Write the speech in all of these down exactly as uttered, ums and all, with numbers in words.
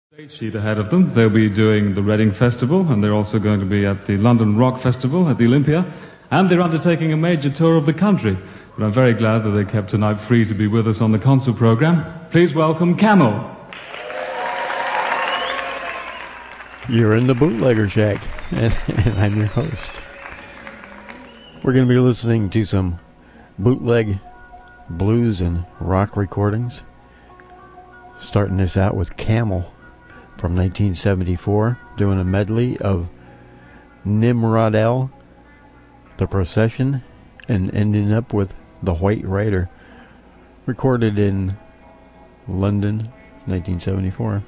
Stage sheet ahead of them. They'll be doing the Reading Festival, and they're also going to be at the London Rock Festival at the Olympia, and they're undertaking a major tour of the country. But I'm very glad that they kept tonight free to be with us on the concert program. Please welcome Camel. You're in the Bootlegger Shack, and, and I'm your host. We're going to be listening to some bootleg blues and rock recordings. Starting this out with Camel from nineteen seventy-four, doing a medley of Nimrod L, The Procession, and ending up with The White Rider, recorded in London, nineteen seventy-four.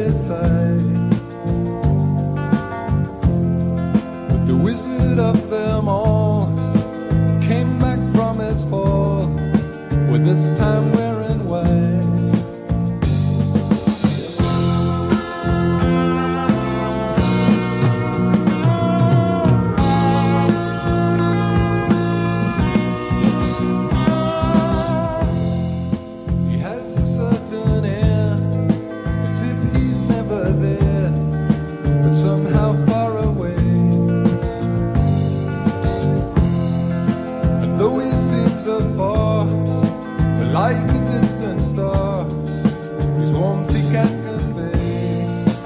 they say. But the wizard of them all came back from his fall, with this time wearing white. Like a distant star, whose warmth he can't convey.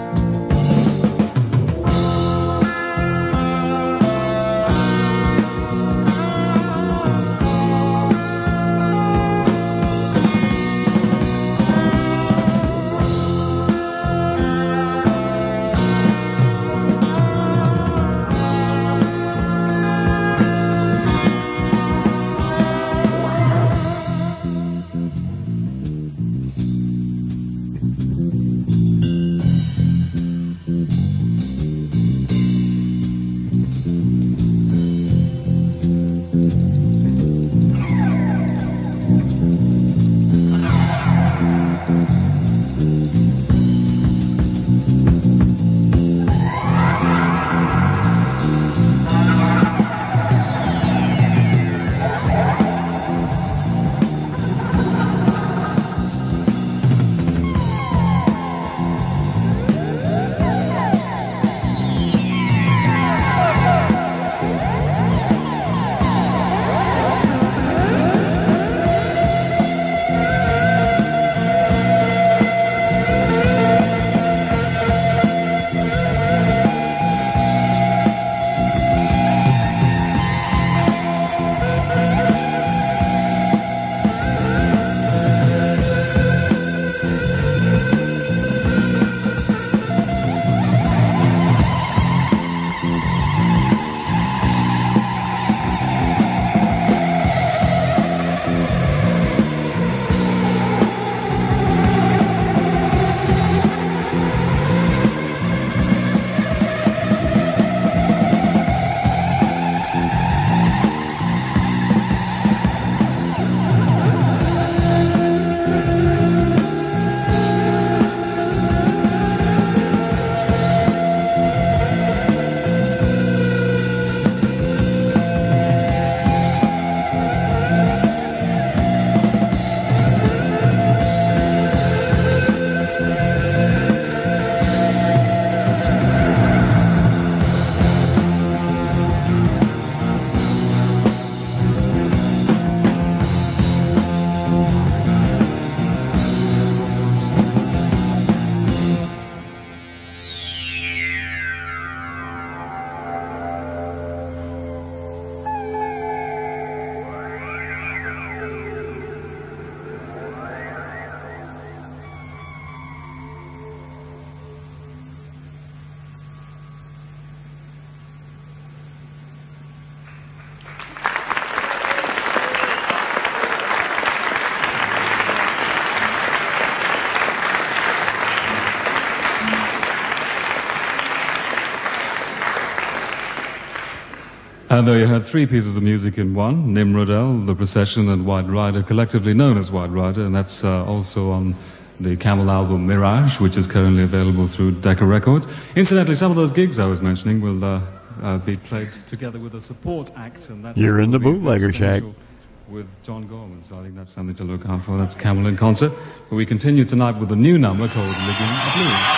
And there you had three pieces of music in one, Nimrod El, The Procession, and White Rider, collectively known as White Rider, and that's uh, also on the Camel album Mirage, which is currently available through Decca Records. Incidentally, some of those gigs I was mentioning will uh, uh, be played together with a support act. And that You're in the Bootlegger Shack. With John Gorman, so I think that's something to look out for. That's Camel in concert. But we continue tonight with a new number called Living the Blues.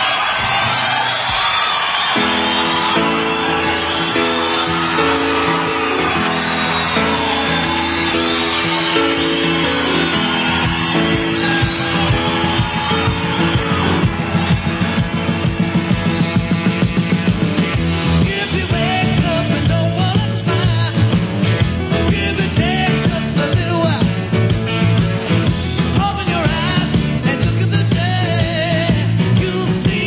See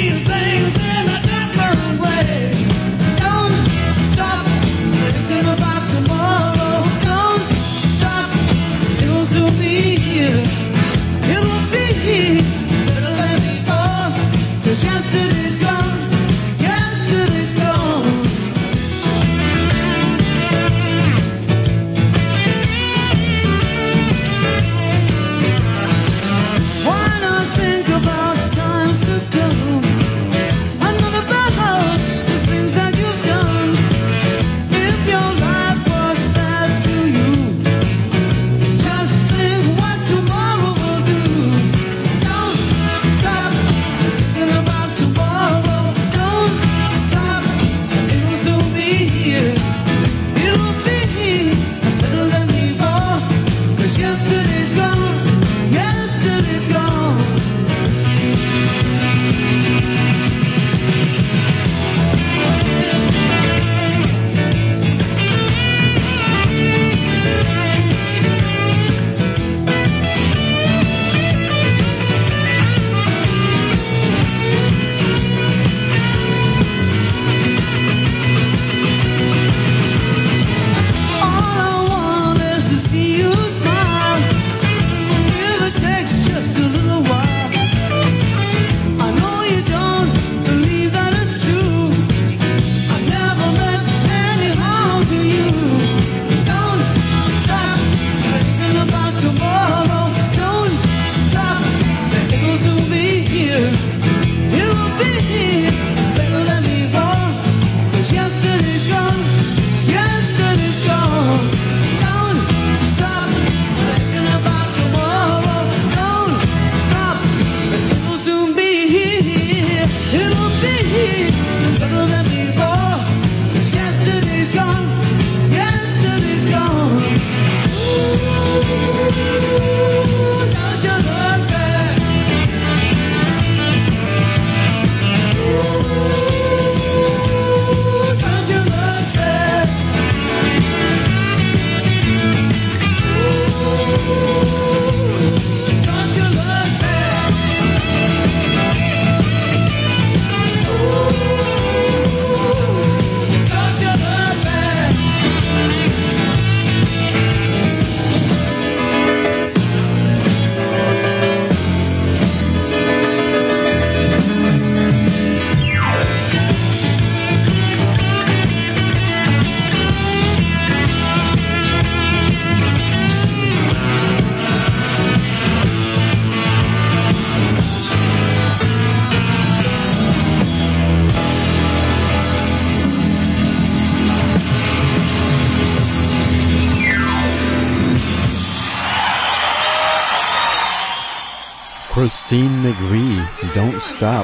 Christine McVie, Don't Stop.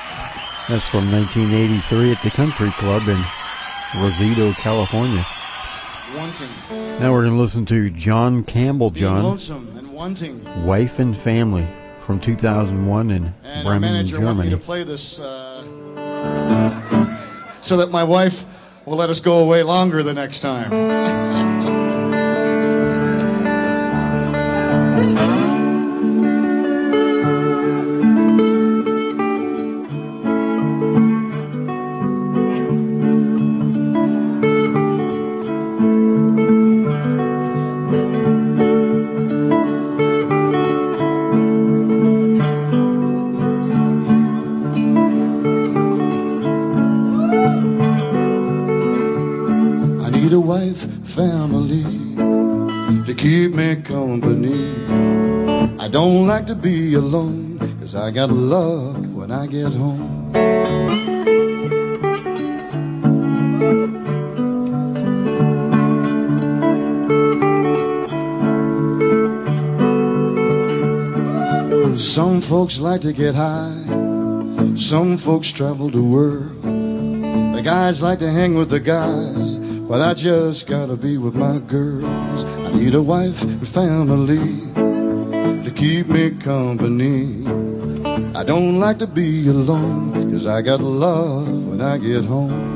That's from nineteen eighty-three at the Country Club in Rosito, California. Wanting. Now we're going to listen to John Campbell, John. Lonesome and wanting. Wife and Family from two thousand one in and Bremen, our manager Germany. Want me to play this uh, so that my wife will let us go away longer the next time. I don't like to be alone, 'cause I got love when I get home. Some folks like to get high, some folks travel the world. The guys like to hang with the guys, but I just gotta be with my girls. I need a wife and family to keep me company. I don't like to be alone, 'cause I got love when I get home.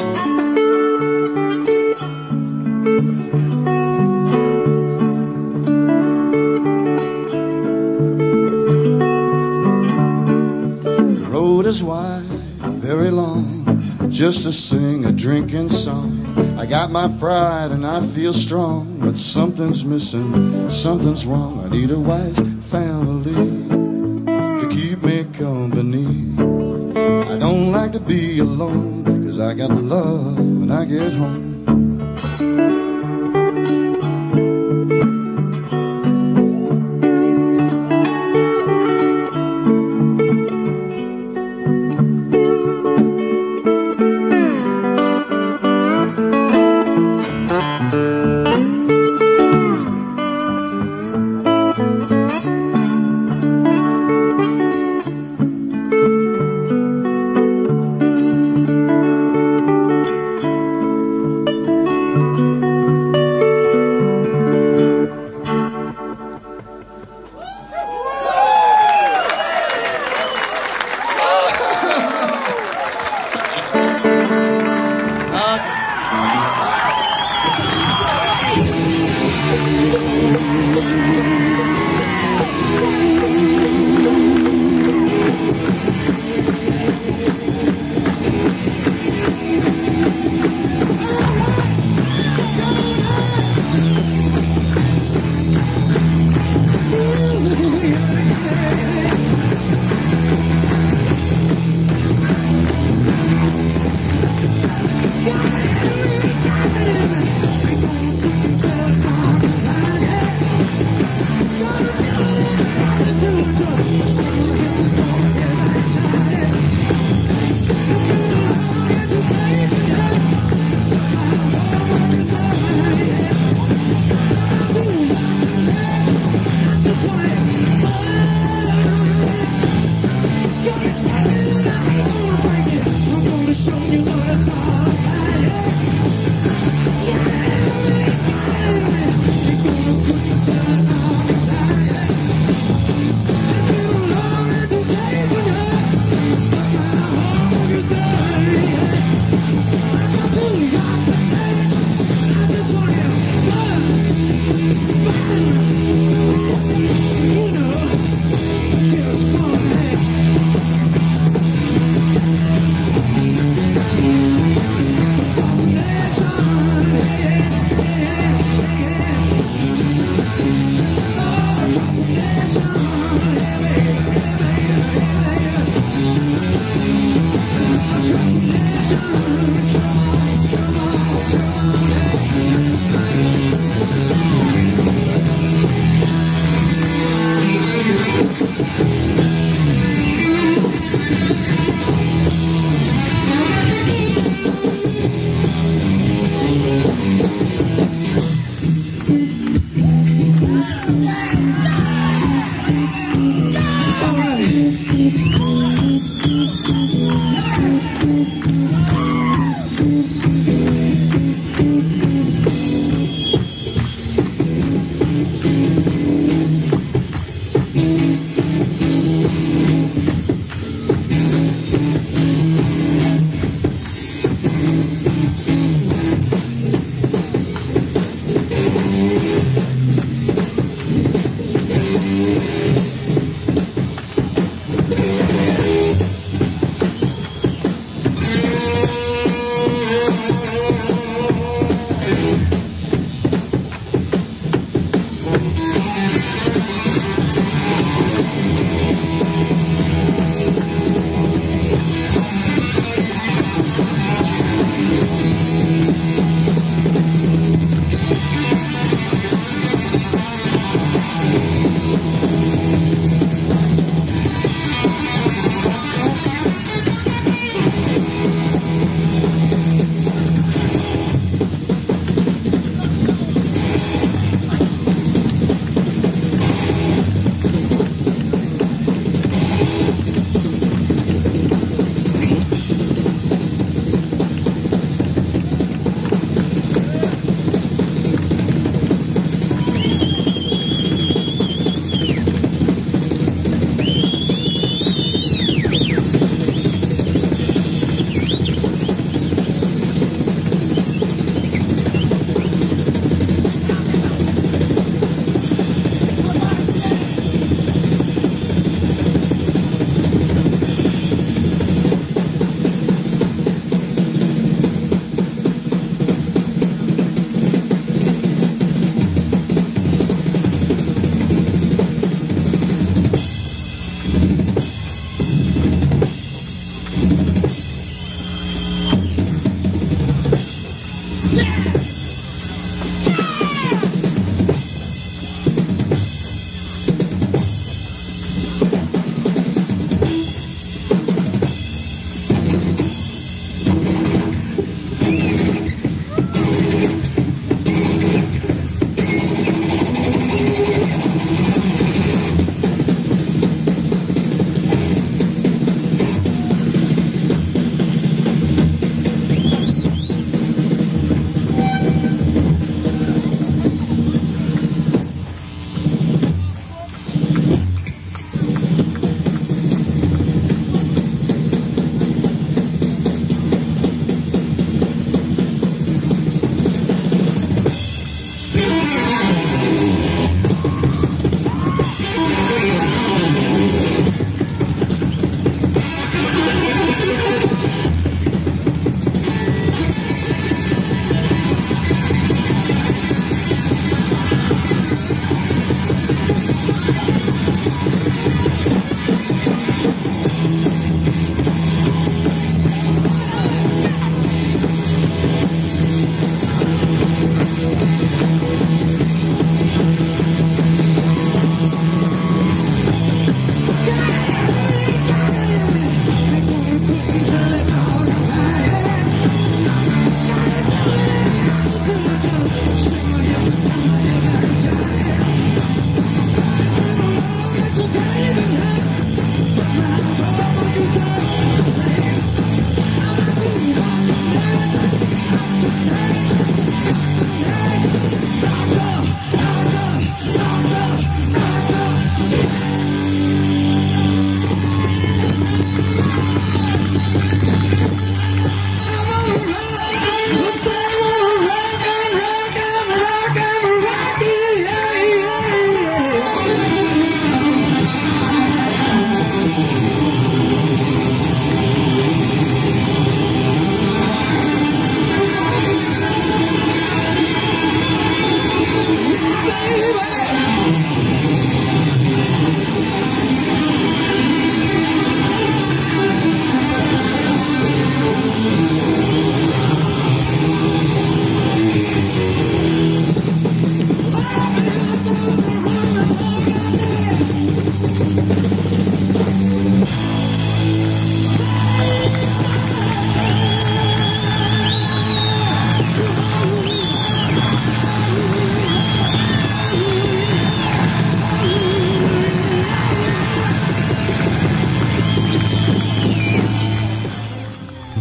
The road is wide, very long, just to sing a drinking song. I got my pride and I feel strong, but something's missing, something's wrong. I need a wife, family to keep me company. to be alone, 'cause I got love when I get home.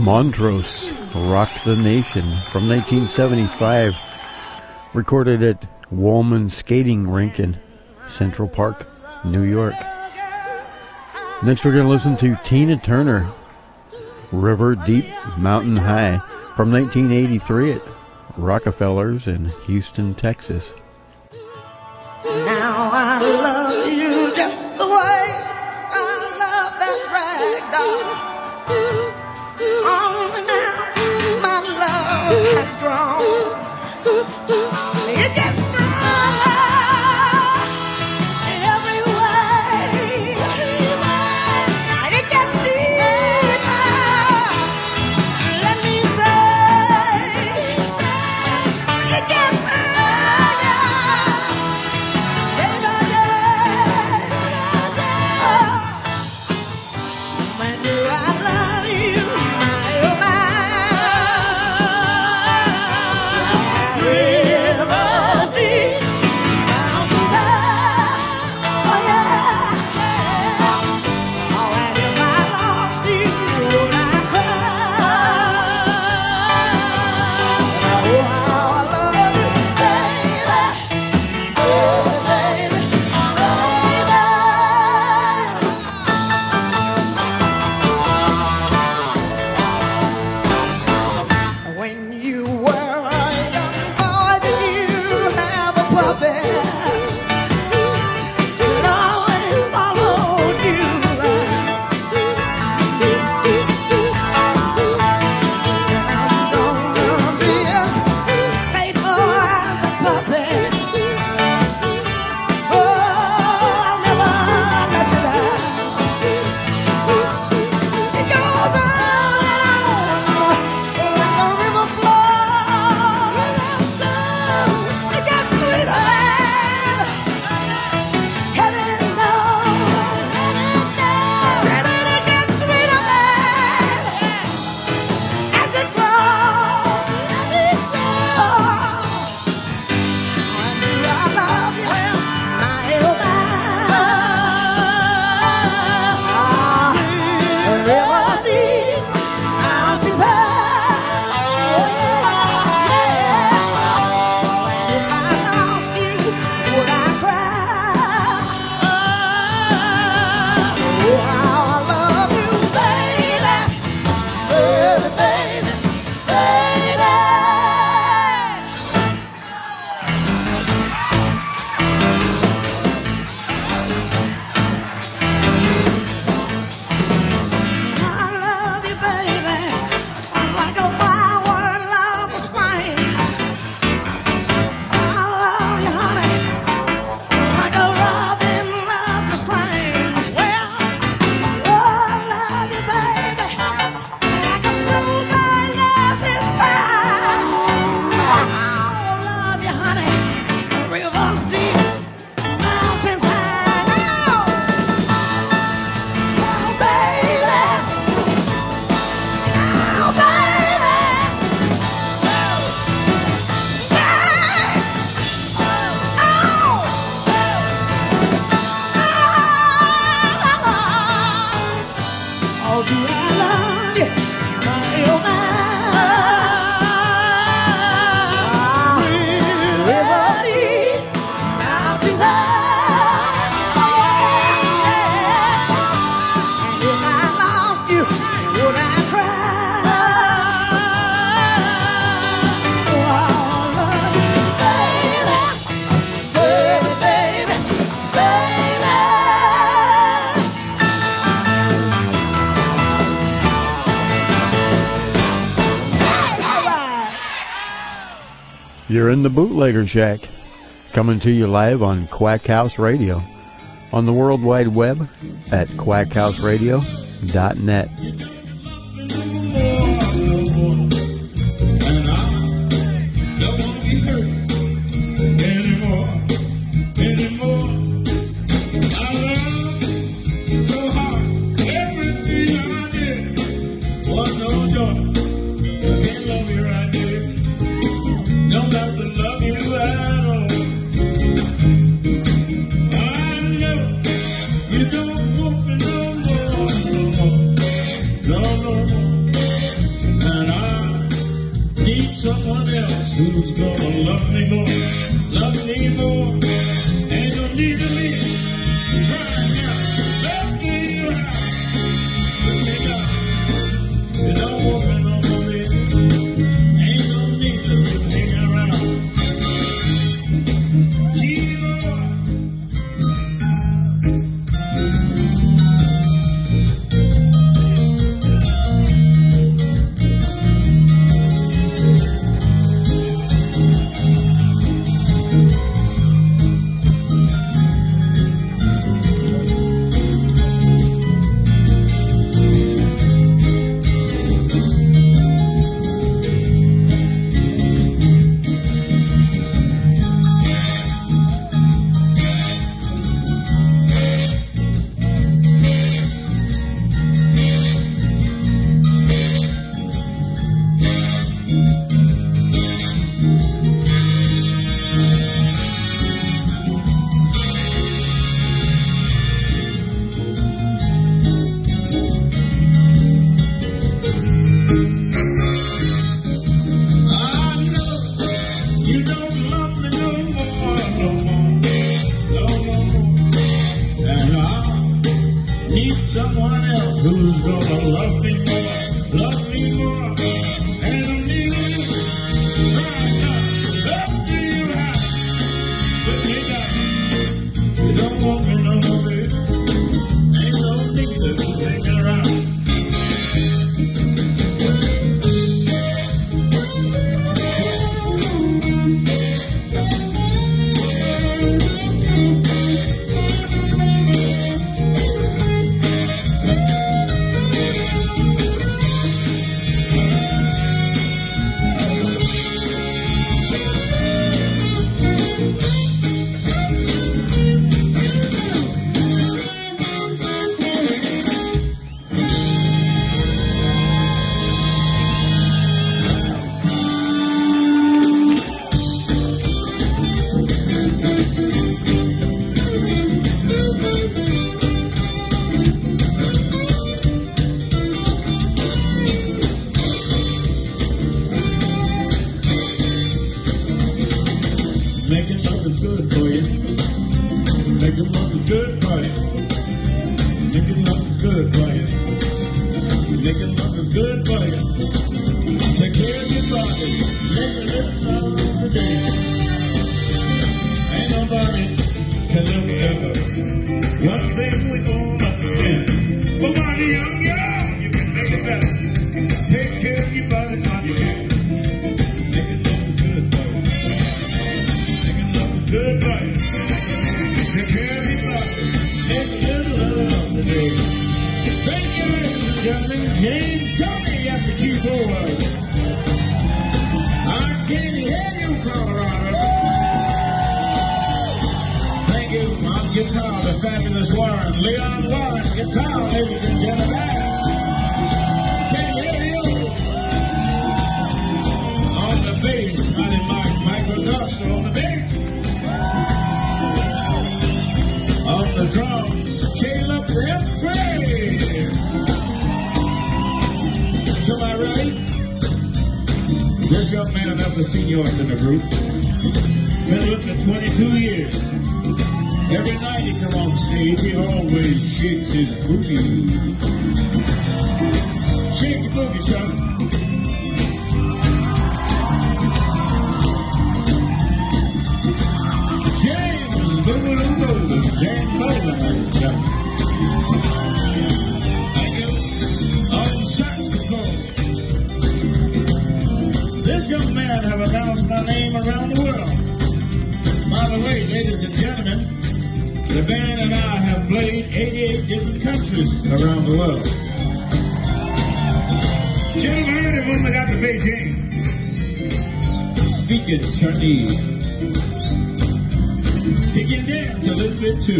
Montrose, Rock the Nation, from nineteen seventy-five, recorded at Woolman Skating Rink in Central Park, New York. Next we're going to listen to Tina Turner, River Deep, Mountain High, from nineteen eighty-three at Rockefellers in Houston, Texas. Now I love you just the way I love that rag doll. Oh, now my love has grown. It gets stronger in every way, and it gets deeper. Let me say, it gets higher. Day by day. Oh, when do I love you, my oh my? Rivers deep, mountains high. Oh yeah. Oh, and if I lost you, would I cry? Oh, how I love you, baby, baby, baby. When you were a young boy, did you have a puppet? It always followed you around. And I'm gonna be as faithful as a puppet. Oh, I'll never let you down. It goes on and on like a river flows. It gets sweeter than heaven knows. Say that it gets sweeter than as it grows. Oh, when do I love you, my oh my? River deep, mountains high. And if I lost you, would I cry? Oh, how I love you, baby, baby, baby, baby. I love you, baby, like a flower love the spring. I love you, honey, like a robin love to sing. Well, oh, I love you, baby, like a schoolboy loves his pie. I love you, honey, rivers deep, mountains high. Oh, baby. Oh, baby. Oh, do I love you, my oh my? River deep, mountains high. And if I lost you, would I cry? Oh, I love you, baby, baby, baby, baby. All right. You're in the Bootlegger Shack, coming to you live on Quack House Radio, on the World Wide Web at quack house radio dot net. Don't want to be hurt anymore, anymore. I love you so hard. Every feeling I get was no joy. I can't love you right there. Don't have to love you at all. I know you don't want me no more, no more, no, no more. someone else who's gonna love me more, love me more. Ain't no need to me right now. Love me right. Let me down. You don't want me no more, baby. Ain't no need to be hanging around. Keep on. Someone else who's gonna love me more, love me more, and I need you right now. Love me right, let me down. You don't want me no more, baby. Ain't no need to hang around. Making love is good for you. Making love is good for you. Making love is good for you. Making love is good for you. Take care of your body. Make a little love every day. Ain't nobody can ever, ever. One thing we all understand. But while you're young, young, you can make it better. Take care of your body while you can. Making love is good for you. Good boy. Take care of your body. Make a little love today. Thank you, ladies and gentlemen. James Tony at the keyboard. I can hear you, Colorado. Thank you. On guitar, the fabulous Warren. Leon Warren, guitar, ladies and gentlemen. Can hear you. On the bass, Mighty Mike, Michael Doster on the bass. On the drums, Caleb Remfrey. To my right, this young man I've never seen yours in the group. Been with me twenty-two years. Every night he come on stage, he always shakes his booty. Shake your booty, son. James Bowler, ladies and gentlemen. Thank you. On saxophone. This young man have announced my name around the world. By the way, ladies and gentlemen, the band and I have played eighty-eight different countries around the world. Gentlemen, heard of when we got to Beijing. Speaking Chinese. He can dance a little bit too.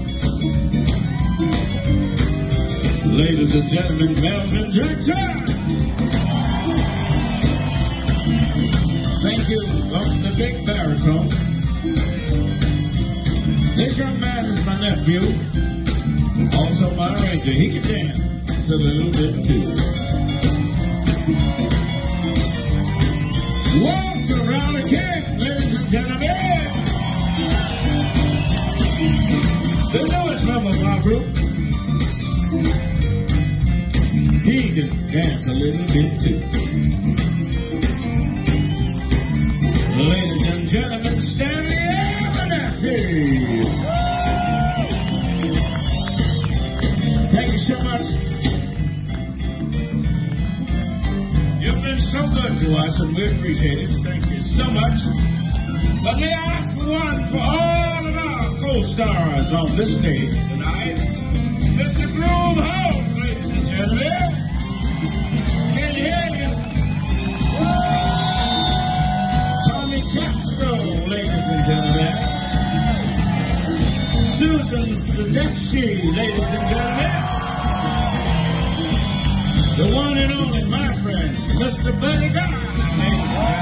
Ladies and gentlemen, Melvin Jackson. Thank you. On the big baritone. This young man is my nephew. Also my arranger. He can dance a little bit too. little bit too. Ladies and gentlemen, Stanley Abernathy. Thank you so much. You've been so good to us, and we appreciate it. Thank you so much. But may I ask for one for all of our co-stars on this stage tonight? Mister Groove Holmes, ladies and gentlemen. Can you hear you? Tommy Castro, ladies and gentlemen. Susan Sadeschi, ladies and gentlemen. The one and only, my friend, Mister Buddy Guy, ladies and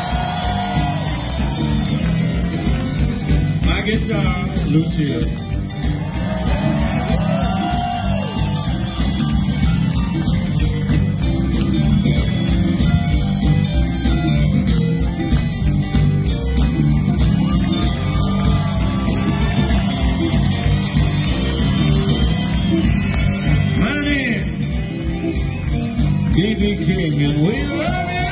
gentlemen. My guitar, Lucille. B B King, and we love you!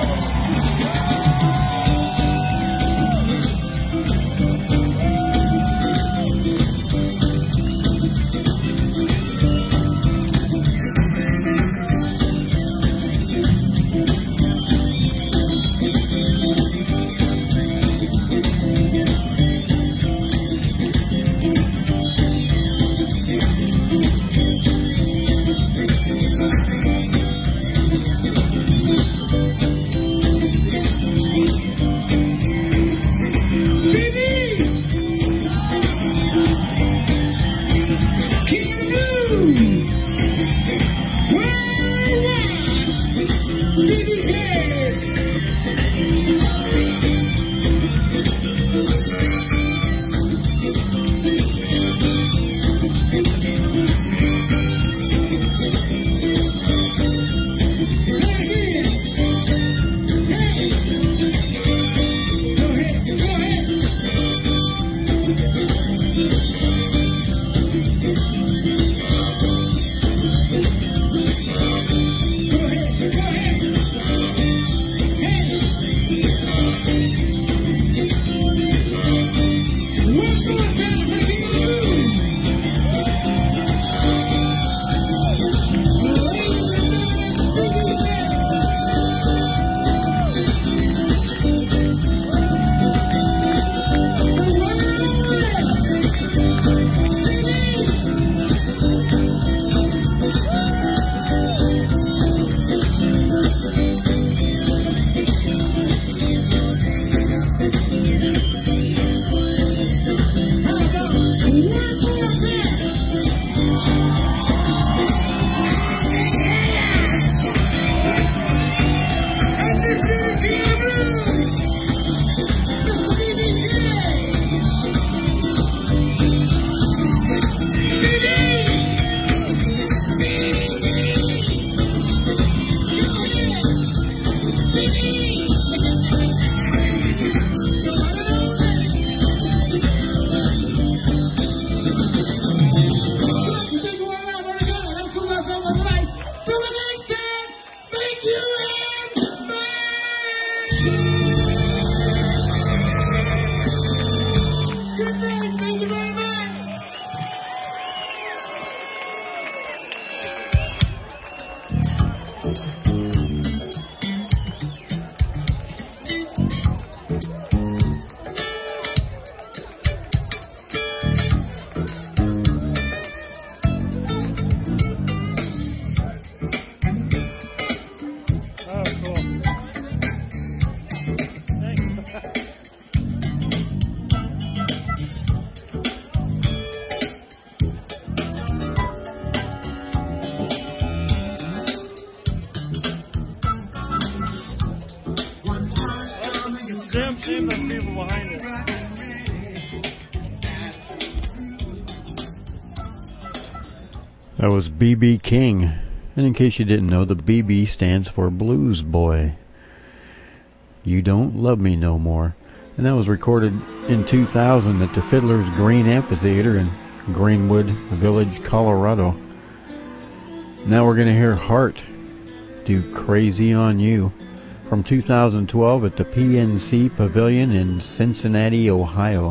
That was B B King. And in case you didn't know, the B B stands for Blues Boy. You Don't Love Me No More. And that was recorded in two thousand at the Fiddler's Green Amphitheater in Greenwood Village, Colorado. Now we're going to hear Heart, do Crazy on You from two thousand twelve at the P N C Pavilion in Cincinnati, Ohio.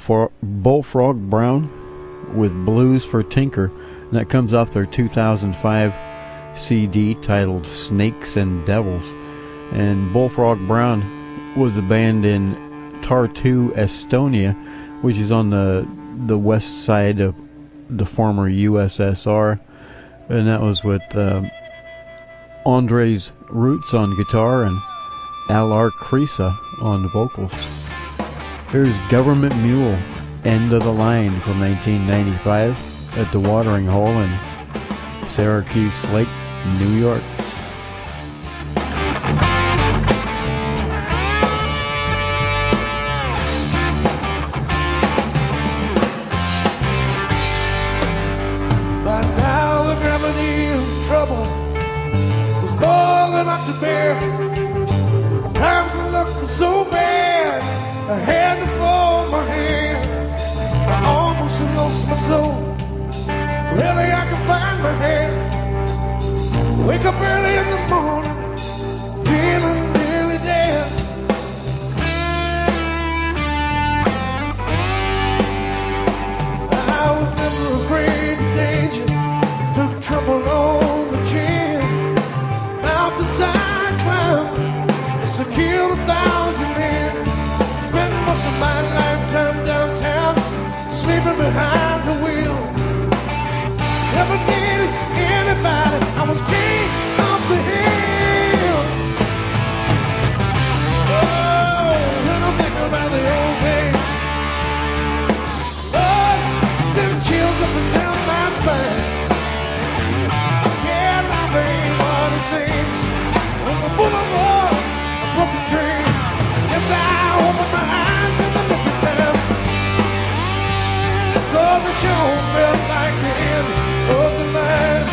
Bullfrog, Bullfrog Brown with Blues for Tinker. And that comes off their two thousand five C D titled Snakes and Devils. And Bullfrog Brown was a band in Tartu, Estonia, which is on the the west side of the former U S S R. And that was with uh, Andres Roots on guitar and Alar Krisa on the vocals. Here's Government Mule, End of the Line from nineteen ninety-five at the Watering Hole in Syracuse Lake, New York. By now the gravity of trouble was more than I could bear. Times were looking so bad, I had to fold my hands. I almost lost my soul. Really, I can find my head. Wake up early in the morning, feeling nearly dead. I was never afraid of danger, took trouble on the chin. Mountains I climbed, so killed a thousand men. Spent most of my lifetime downtown, sleeping behind the wheel. Never needed anybody, I was king of the hill. Oh, when I think about the old days, Lord, sends chills up and down my spine. Yeah, life ain't what it seems. On the boulevard of broken dreams, yes, I open my eyes in the nick of time. Cause the show felt like the end of the line.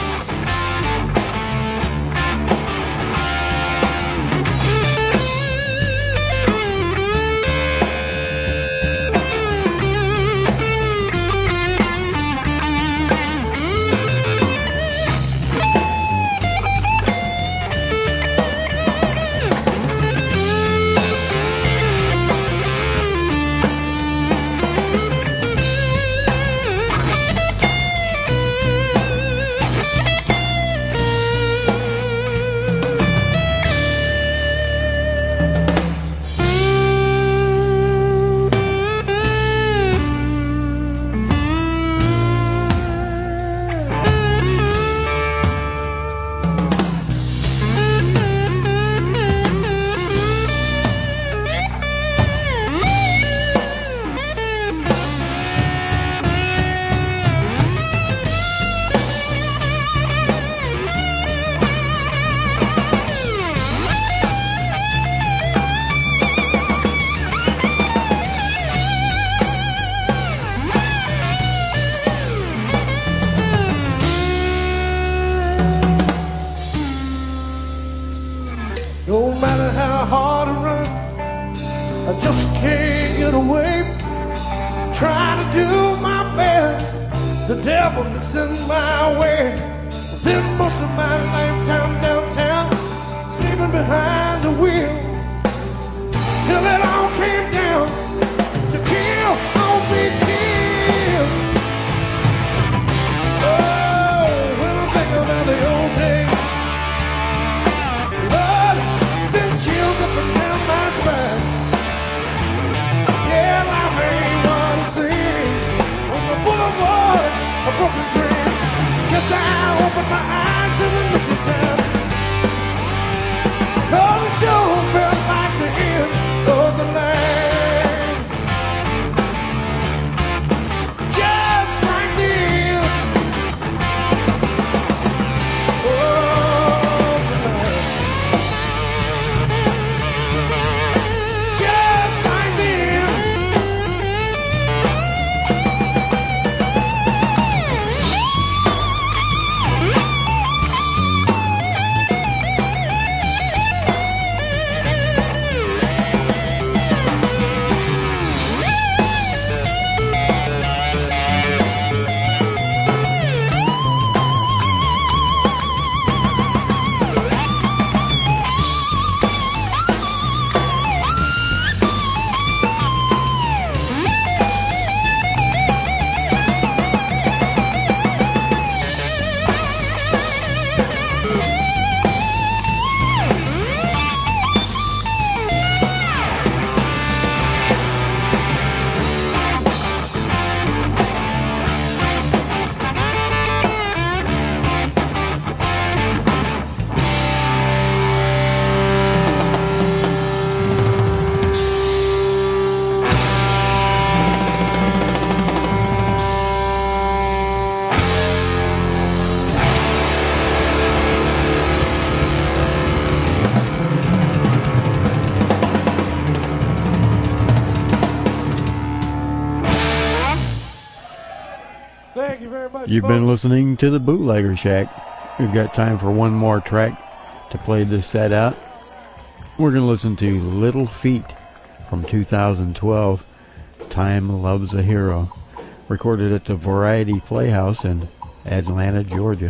No matter how hard I run, I just can't get away. Trying to do my best, the devil gets in my way. Spent most of my lifetime downtown, sleeping behind the wheel, till it all came down to kill or be killed. Oh, when I think about the old days, chills up and down my spine. Yeah, life ain't what it seems. On the boulevard of broken dreams, guess I opened my eyes in the nick of time. Oh, You've been listening to the Bootlegger Shack. We've got time for one more track to play this set out. We're going to listen to Little Feat from two thousand twelve, Time Loves a Hero, recorded at the Variety Playhouse in Atlanta, Georgia.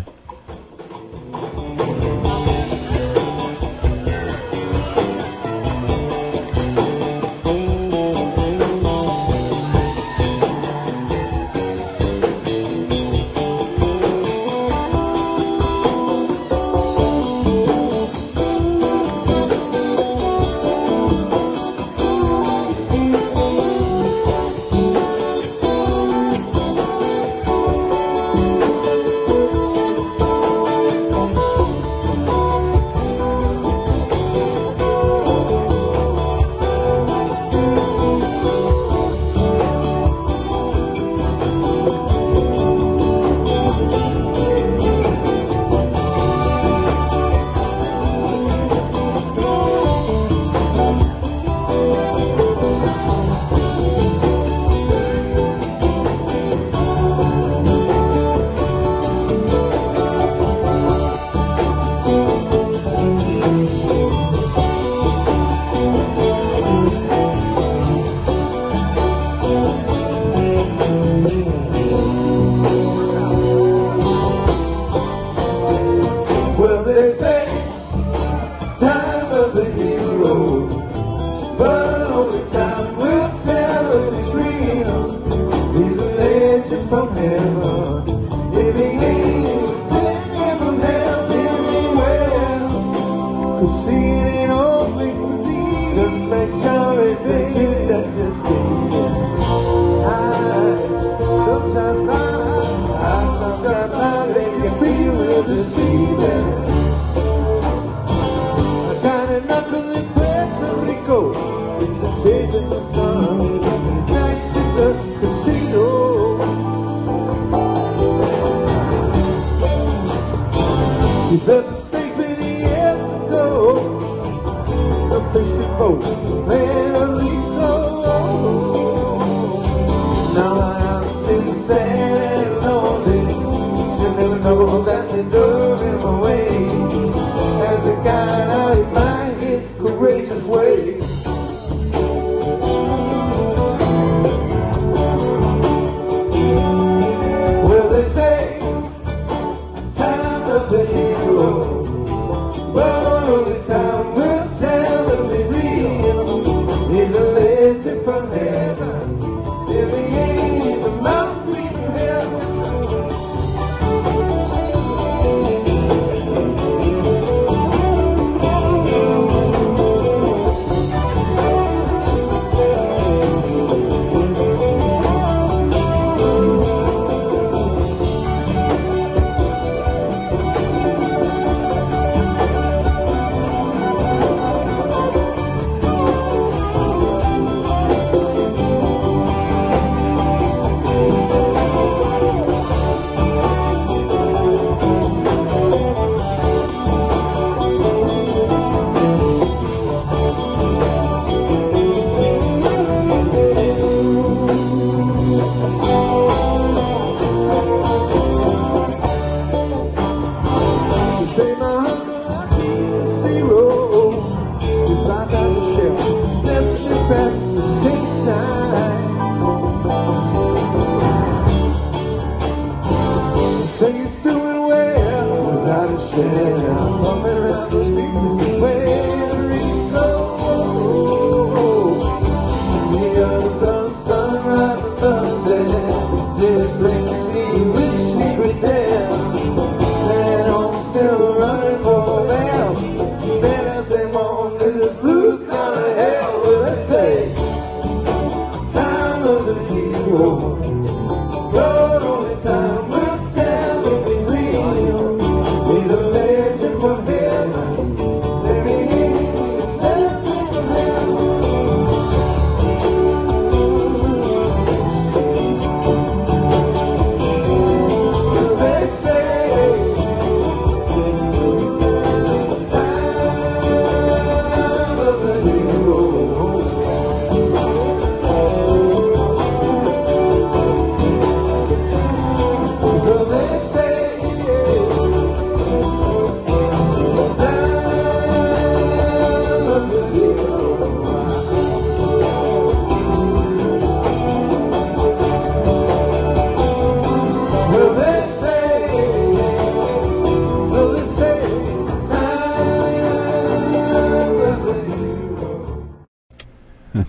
Wish he could tell that I'm still running for else.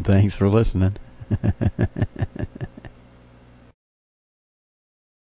thanks for listening.